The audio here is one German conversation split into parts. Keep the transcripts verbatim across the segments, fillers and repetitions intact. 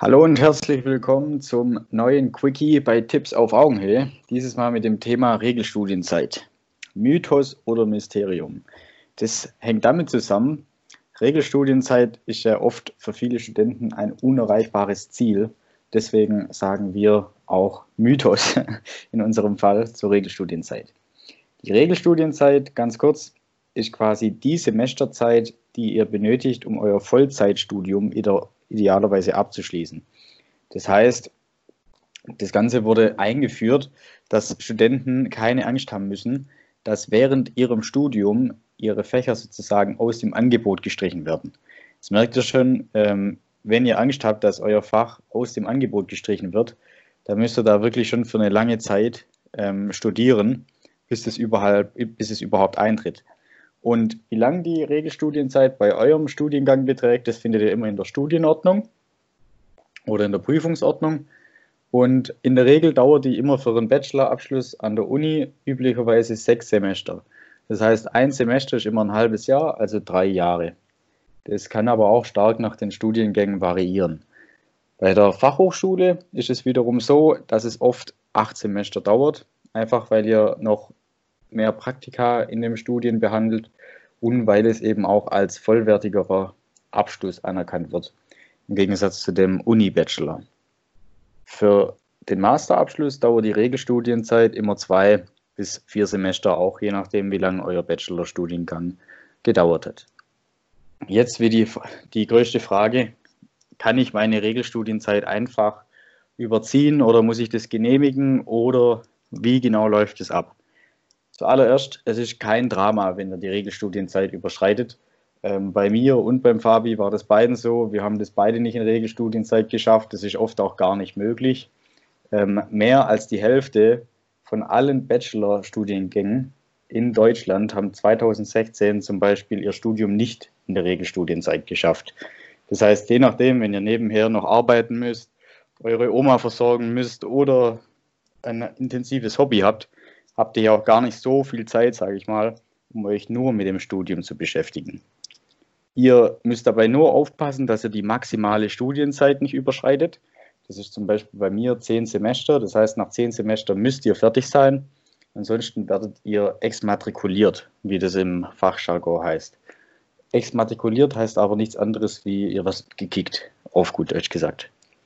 Hallo und herzlich willkommen zum neuen Quickie bei Tipps auf Augenhöhe. Dieses Mal mit dem Thema Regelstudienzeit. Mythos oder Mysterium? Das hängt damit zusammen, Regelstudienzeit ist ja oft für viele Studenten ein unerreichbares Ziel. Deswegen sagen wir auch Mythos in unserem Fall zur Regelstudienzeit. Die Regelstudienzeit, ganz kurz, ist quasi die Semesterzeit, die ihr benötigt, um euer Vollzeitstudium idealerweise abzuschließen. Das heißt, das Ganze wurde eingeführt, dass Studenten keine Angst haben müssen, dass während ihrem Studium ihre Fächer sozusagen aus dem Angebot gestrichen werden. Das merkt ihr schon, ähm, wenn ihr Angst habt, dass euer Fach aus dem Angebot gestrichen wird, dann müsst ihr da wirklich schon für eine lange Zeit ähm, studieren, bis es, überhaupt, bis es überhaupt eintritt. Und wie lang die Regelstudienzeit bei eurem Studiengang beträgt, das findet ihr immer in der Studienordnung oder in der Prüfungsordnung. Und in der Regel dauert die immer für einen Bachelorabschluss an der Uni üblicherweise sechs Semester. Das heißt, ein Semester ist immer ein halbes Jahr, also drei Jahre. Das kann aber auch stark nach den Studiengängen variieren. Bei der Fachhochschule ist es wiederum so, dass es oft acht Semester dauert, einfach weil ihr noch mehr Praktika in dem Studien behandelt und weil es eben auch als vollwertigerer Abschluss anerkannt wird, im Gegensatz zu dem Uni-Bachelor. Für den Masterabschluss dauert die Regelstudienzeit immer zwei bis vier Semester, auch je nachdem, wie lange euer Bachelorstudiengang gedauert hat. Jetzt wie die, die größte Frage, kann ich meine Regelstudienzeit einfach überziehen oder muss ich das genehmigen oder wie genau läuft es ab? Zuallererst, es ist kein Drama, wenn ihr die Regelstudienzeit überschreitet. Ähm, bei mir und beim Fabi war das beiden so. Wir haben das beide nicht in Regelstudienzeit geschafft. Das ist oft auch gar nicht möglich. Ähm, mehr als die Hälfte von allen Bachelorstudiengängen in Deutschland haben zweitausendsechzehn zum Beispiel ihr Studium nicht in der Regelstudienzeit geschafft. Das heißt, je nachdem, wenn ihr nebenher noch arbeiten müsst, eure Oma versorgen müsst oder ein intensives Hobby habt, habt ihr ja auch gar nicht so viel Zeit, sage ich mal, um euch nur mit dem Studium zu beschäftigen. Ihr müsst dabei nur aufpassen, dass ihr die maximale Studienzeit nicht überschreitet. Das ist zum Beispiel bei mir zehn Semester. Das heißt, nach zehn Semestern müsst ihr fertig sein. Ansonsten werdet ihr exmatrikuliert, wie das im Fachjargon heißt. Exmatrikuliert heißt aber nichts anderes, wie ihr werdet gekickt, auf gut Deutsch gesagt.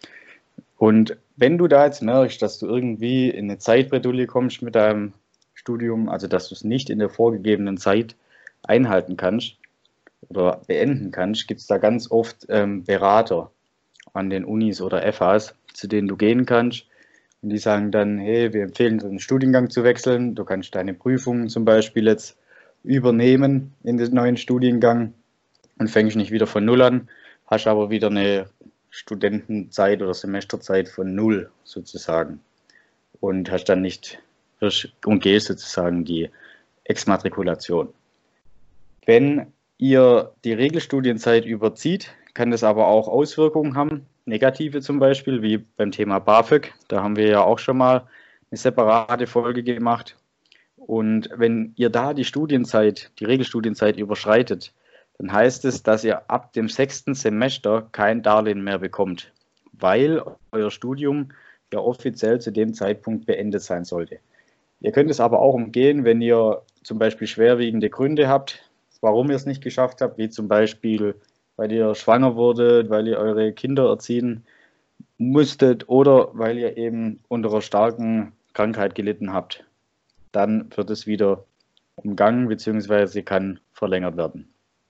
Und wenn du da jetzt merkst, dass du irgendwie in eine Zeitbredouille kommst mit deinem Studium, also dass du es nicht in der vorgegebenen Zeit einhalten kannst oder beenden kannst, gibt es da ganz oft ähm, Berater an den Unis oder F As, zu denen du gehen kannst. Und die sagen dann, hey, wir empfehlen dir, den Studiengang zu wechseln. Du kannst deine Prüfungen zum Beispiel jetzt übernehmen in den neuen Studiengang und fängst nicht wieder von Null an, hast aber wieder eine Studentenzeit oder Semesterzeit von Null sozusagen und hast dann nicht und gehst sozusagen die Exmatrikulation. Wenn ihr die Regelstudienzeit überzieht, kann das aber auch Auswirkungen haben, negative zum Beispiel, wie beim Thema BAföG. Da haben wir ja auch schon mal eine separate Folge gemacht. Und wenn ihr da die Studienzeit, die Regelstudienzeit überschreitet, dann heißt es, dass ihr ab dem sechsten Semester kein Darlehen mehr bekommt, weil euer Studium ja offiziell zu dem Zeitpunkt beendet sein sollte. Ihr könnt es aber auch umgehen, wenn ihr zum Beispiel schwerwiegende Gründe habt, warum ihr es nicht geschafft habt, wie zum Beispiel, weil ihr schwanger wurdet, weil ihr eure Kinder erziehen musstet oder weil ihr eben unter einer starken Krankheit gelitten habt. Dann wird es wieder umgangen bzw. kann verlängert werden.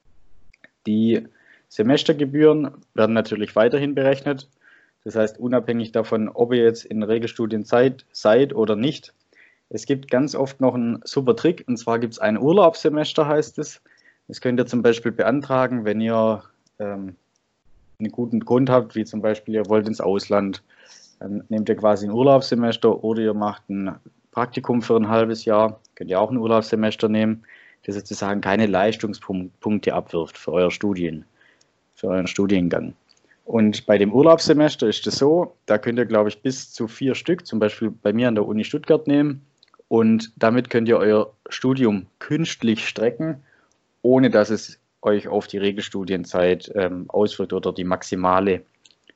Die Semestergebühren werden natürlich weiterhin berechnet. Das heißt, unabhängig davon, ob ihr jetzt in Regelstudienzeit seid oder nicht. Es gibt ganz oft noch einen super Trick, und zwar gibt es ein Urlaubssemester, heißt es. Das könnt ihr zum Beispiel beantragen, wenn ihr ähm, einen guten Grund habt, wie zum Beispiel ihr wollt ins Ausland. Dann nehmt ihr quasi ein Urlaubssemester oder ihr macht ein Praktikum für ein halbes Jahr. Könnt ihr auch ein Urlaubssemester nehmen, das sozusagen keine Leistungspunkte abwirft für euer Studien, für euren Studiengang. Und bei dem Urlaubssemester ist es so, da könnt ihr, glaube ich, bis zu vier Stück, zum Beispiel bei mir an der Uni Stuttgart nehmen. Und damit könnt ihr euer Studium künstlich strecken, ohne dass es euch auf die Regelstudienzeit ähm, auswirkt oder die maximale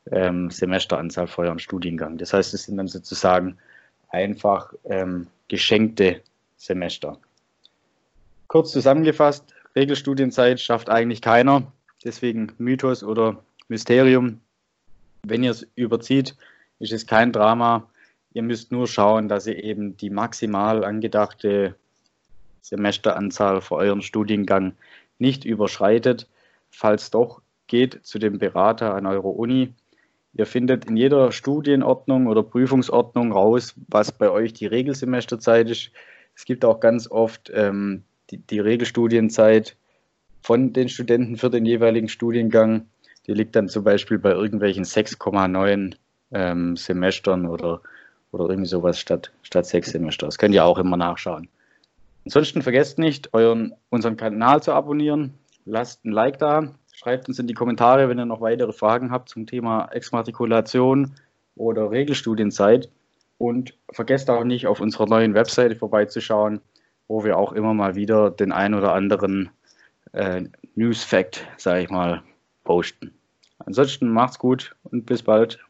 ähm, Semesteranzahl für euren Studiengang. Das heißt, es sind dann sozusagen einfach ähm, geschenkte Semester. Kurz zusammengefasst, Regelstudienzeit schafft eigentlich keiner, deswegen Mythos oder Mysterium. Wenn ihr es überzieht, ist es kein Drama. Ihr müsst nur schauen, dass ihr eben die maximal angedachte Semesteranzahl für euren Studiengang nicht überschreitet. Falls doch, geht zu dem Berater an eurer Uni. Ihr findet in jeder Studienordnung oder Prüfungsordnung raus, was bei euch die Regelsemesterzeit ist. Es gibt auch ganz oft ähm, die, die Regelstudienzeit von den Studenten für den jeweiligen Studiengang. Die liegt dann zum Beispiel bei irgendwelchen sechs Komma neun ähm, Semestern oder, oder irgendwie sowas statt, statt sechs Semester. Das könnt ihr auch immer nachschauen. Ansonsten vergesst nicht, euren, unseren Kanal zu abonnieren. Lasst ein Like da. Schreibt uns in die Kommentare, wenn ihr noch weitere Fragen habt zum Thema Exmatrikulation oder Regelstudienzeit. Und vergesst auch nicht, auf unserer neuen Webseite vorbeizuschauen, wo wir auch immer mal wieder den ein oder anderen äh, News-Fact, sage ich mal, posten. Ansonsten macht's gut und bis bald.